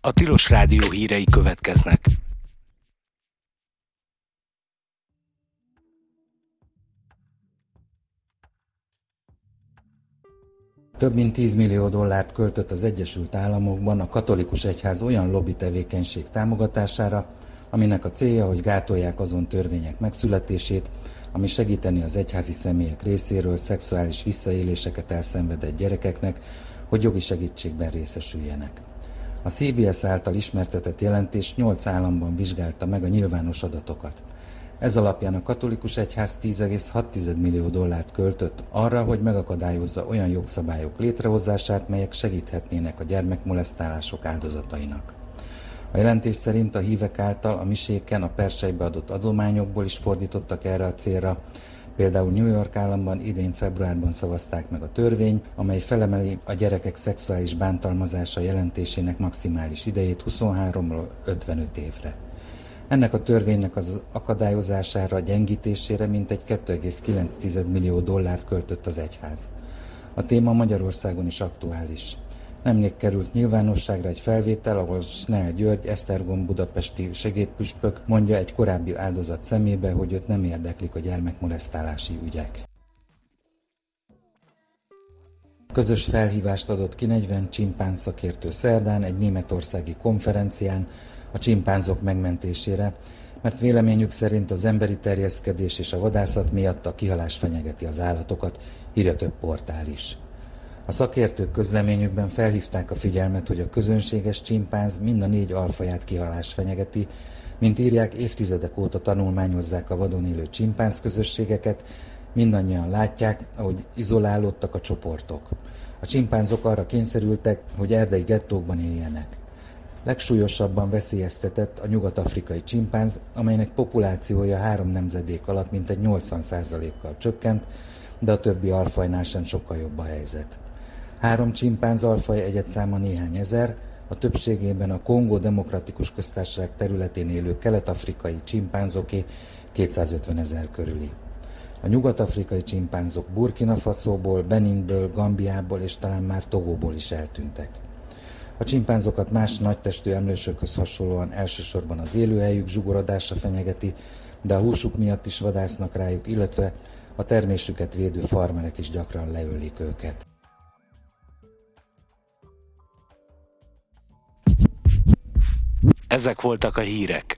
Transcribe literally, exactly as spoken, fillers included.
A Tilos Rádió hírei következnek. Több mint tíz millió dollárt költött az Egyesült Államokban a katolikus egyház olyan lobby tevékenység támogatására, aminek a célja, hogy gátolják azon törvények megszületését, ami segíteni az egyházi személyek részéről szexuális visszaéléseket elszenvedett gyerekeknek, hogy jogi segítségben részesüljenek. A cé bé es által ismertetett jelentés nyolc államban vizsgálta meg a nyilvános adatokat. Ez alapján a katolikus egyház tíz egész hat millió dollárt költött arra, hogy megakadályozza olyan jogszabályok létrehozását, melyek segíthetnének a gyermekmolesztálások áldozatainak. A jelentés szerint a hívek által a miséken a persejbe adott adományokból is fordítottak erre a célra. Például New York államban idén februárban szavazták meg a törvény, amely felemeli a gyerekek szexuális bántalmazása jelentésének maximális idejét huszonháromról ötvenöt évre. Ennek a törvénynek az akadályozására, gyengítésére mintegy két egész kilenc millió dollárt költött az egyház. A téma Magyarországon is aktuális. Nemrég került nyilvánosságra egy felvétel, ahol Snell György, Esztergom budapesti segédpüspök mondja egy korábbi áldozat szemébe, hogy őt nem érdeklik a gyermekmolesztálási ügyek. Közös felhívást adott ki negyven csimpánz szakértő szerdán egy németországi konferencián a csimpánzok megmentésére, mert véleményük szerint az emberi terjeszkedés és a vadászat miatt a kihalás fenyegeti az állatokat, írja több portál is. A szakértők közleményükben felhívták a figyelmet, hogy a közönséges csimpánz mind a négy alfaját kihalás fenyegeti, mint írják, évtizedek óta tanulmányozzák a vadon élő csimpánz közösségeket, mindannyian látják, ahogy izolálódtak a csoportok. A csimpánzok arra kényszerültek, hogy erdei gettókban éljenek. Legsúlyosabban veszélyeztetett a nyugat-afrikai csimpánz, amelynek populációja három nemzedék alatt mintegy nyolcvan százalékkal csökkent, de a többi alfajnál sem sokkal jobb a helyzet. Három csimpánz alfaj egyedszáma néhány ezer, a többségében a Kongó Demokratikus Köztársaság területén élő kelet-afrikai csimpánzoké kétszázötven ezer körüli. A nyugat-afrikai csimpánzok Burkina Faszóból, Beninből, Gambiából és talán már Togóból is eltűntek. A csimpánzokat más nagytestű emlősökhöz hasonlóan elsősorban az élőhelyük zsugorodása fenyegeti, de a húsuk miatt is vadásznak rájuk, illetve a termésüket védő farmerek is gyakran leölik őket. Ezek voltak a hírek.